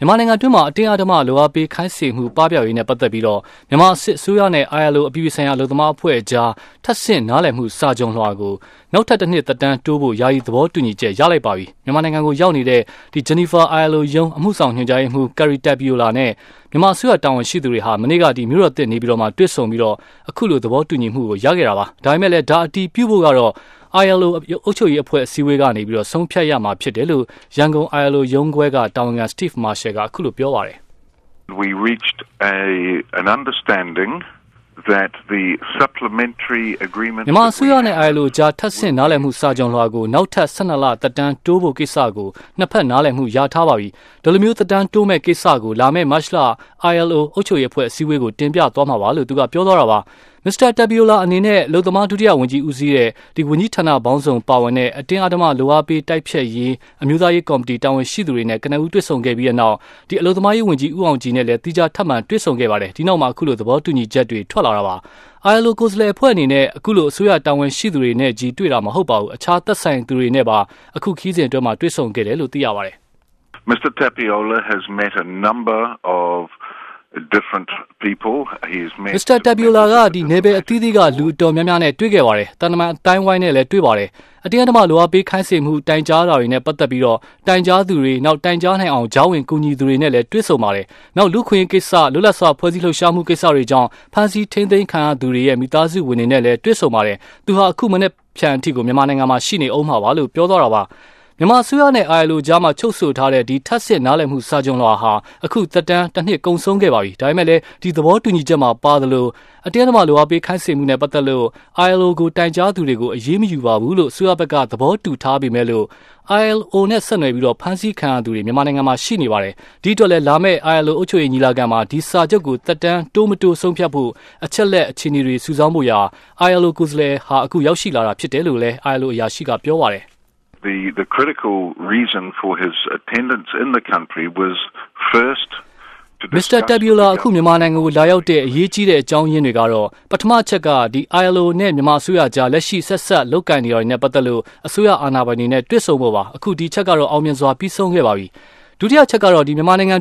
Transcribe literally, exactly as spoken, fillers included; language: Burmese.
မြန်မာနိုင်ငံတွင်းမှာအတင်းအဓမ္မလိုအပ်ပေးခိုင်းစေမှုပပျောက်ရေးနဲ့ပတ်သက်ပြီးတော့မြန်မာစစ်အစိုးရနဲ့ I L O အပြည်ပြည်ဆိုင်ရာအလုပ်သမားအဖွဲ့အကြားထပ်ဆင့်နားလည်မှုစာချုပ်လွှာကိုနောက်ထပ်တစ်နှစ်သက်တမ်းတိုးဖို့ယာယီသဘောတူညီချက်ရလိုက်ပါပြီမြန်မာနိုင်ငံကိုရောက်နေတဲ့ဒီ Geneva I L O ရုံးအမှုဆောင်ညွှန်ကြားရေးမှူး Carrie Tapiola နဲ့မြန်မာအစိုးရတာဝန်ရှိသူတွေဟာမနေ့ကဒီမြို့တော်သစ်နေပြီးတော့မှတွေ့ဆုံပြီးတော့အခုလိုသဘောတူညီမှုကိုရခဲ့တာပါဒါပေမဲ့လည်းဒါအတီးပြုဖို့ကတော့ I L O အုပ်ချုပ်ရေးအဖွဲ့အစည်းအဝေးကနေပြီးတော့ဆုံးဖြတ်ရမှာဖြစ်တယ်လို့ရန်ကုန် I L O ရုံးခွဲကတာဝန်ခံ Steve Marshall ကအခုလိုပြောပါတယ် We reached a an understanding that the supplementary agreement မြန်မာအစိုးရနဲ့ I L O ကြားထပ်ဆင့်နားလည်မှုစာချုပ်လွှာကိုနောက်ထပ်၁၂လသက်တမ်းတိုးဖို့ကိစ္စကိုနှစ်ဖက်နားလည်မှုရထားပါပြီဒီလိုမျိုးသက်တမ်းတိုးမဲ့ကိစ္စကိုလာမယ့်မတ်လ I L O အုပ်ချုပ်ရေးအဖွဲ့အစည်းအဝေးကိုတင်ပြသွားမှာပါလို့သူကပြောသွားတာပါမစ္စတာတက်ဘီယိုလာအနေနဲ့လုံသမားဒုတိယဝန်ကြီးဦးစီးတဲ့ဒီဝန်ကြီးဌာနပေါင်းစုံပါဝင်တဲ့အတင်းအဓမ္မလိုအပ်ပေးတိုက်ဖြတ်ရေးအမျိုးသားရေးကော်မတီတာဝန်ရှိသူတွေနဲ့ကနဦးတွေ့ဆုံခဲ့ပြီးတဲ့နောက်ဒီအလုံသမားရေးဝန်ကြီးဦးအောင်ကြည်နဲ့လည်းတိကျထပ်မံတွေ့ဆုံခဲ့ပါတယ်ဒီနောက်မှာအခုလိုသဘောတူညီချက်တွေထွက်လာတာပါ I L O ကိုယ်စားလှယ်အဖွဲ့အနေနဲ့အခုလိုအစိုးရတာဝန်ရှိသူတွေနဲ့ကြီးတွေ့တာမဟုတ်ပါဘူးအခြားသက်ဆိုင်သူတွေနဲ့ပါအခုခီးစဉ်အတွင်းမှာတွေ့ဆုံခဲ့တယ်လို့သိရပါတယ် Mister Tapiola has met a number of different people he has met Mister Tapiola ကဒီနေပယ်အသီးသီးကလူအတော်များများနဲ့တွေ့ခဲ့ပါတယ်တန်တမန်အတိုင်းဝိုင်းနဲ့လည်းတွေ့ပါတယ်အတင်းအဓမ္မလိုအပ်ပေးခိုင်းစေမှုတိုင်ကြားတာတွေနဲ့ပတ်သက်ပြီးတော့တိုင်ကြားသူတွေနောက်တိုင်ကြားနိုင်အောင်ကြောင်းဝင်ကူညီသူတွေနဲ့လည်းတွေ့ဆုံပါတယ်နောက်လူခွင့်ကိစ္စလွတ်လပ်စွာဖွဲ့စည်းလှုပ်ရှားမှုကိစ္စတွေကြောင့်ဖန်ဆီးထိန်းသိမ်းခံရသူတွေရဲ့မိသားစုဝင်တွေနဲ့လည်းတွေ့ဆုံပါတယ်သူဟာအခုမနေ့ဖြန်အထိကိုမြန်မာနိုင်ငံမှာရှိနေအောင်မှာပါလို့ပြောသွားတာပါမြန်မာအစိုးရနဲ့ I L O ကြားမှာချုပ်ဆိုထားတဲ့ဒီထပ်ဆင့်နားလည်မှုစာချုပ်လွှာဟာအခုသက်တမ်းတစ်နှစ်ကုန်ဆုံးခဲ့ပါပြီဒါပေမဲ့လည်းဒီသဘောတူညီချက်မှာပါသလိုအတင်းအဓမ္မလိုအပ်ပေးခိုင်းစေမှုနဲ့ပတ်သက်လို့ I L O ကိုတိုင်ကြားသူတွေကိုအရေးမယူပါဘူးလို့အစိုးရဘက်ကသဘောတူထားပေမဲ့လို့ I L O နဲ့ဆက်နွယ်ပြီးတော့ဖမ်းဆီးခံရသူတွေမြန်မာနိုင်ငံမှာရှိနေပါတယ်ဒီအတွက်လည်းလာမယ့် I L O အုပ်ချုပ်ရေးညီလာခံမှာဒီစာချုပ်ကိုသက်တမ်းတိုးမတိုးဆုံးဖြတ်ဖို့အချက်လက်အခြေအနေတွေစုဆောင်းဖို့ရာ I L O ကိုယ်စားလှယ်ဟာအခုရောက်ရှိလာတာဖြစ်တယ်လို့လည်း I L O အရာရှိကပြောပါတယ် The the critical reason for his attendance in the country was first Mister Tapiola အခုမြန်မာနိုင်ငံကိုလာရောက်တဲ့အရေးကြီးတဲ့အကြောင်းရင်းတွေကတော့ပထမချက်ကဒီ I L O နဲ့မြန်မာအစိုးရကြားလက်ရှိဆက်ဆက်လုပ်ကိုင်နေရတဲ့ပတ်သက်လို့အစိုးရအာဏာပိုင်တွေနဲ့တွေ့ဆုံဖို့ပါအခုဒီချက်ကတော့အောင်မြင်စွာပြီးဆုံးခဲ့ပါပြီဒုတိယချက်ကတော့ဒီမြန်မာနိုင်ငံ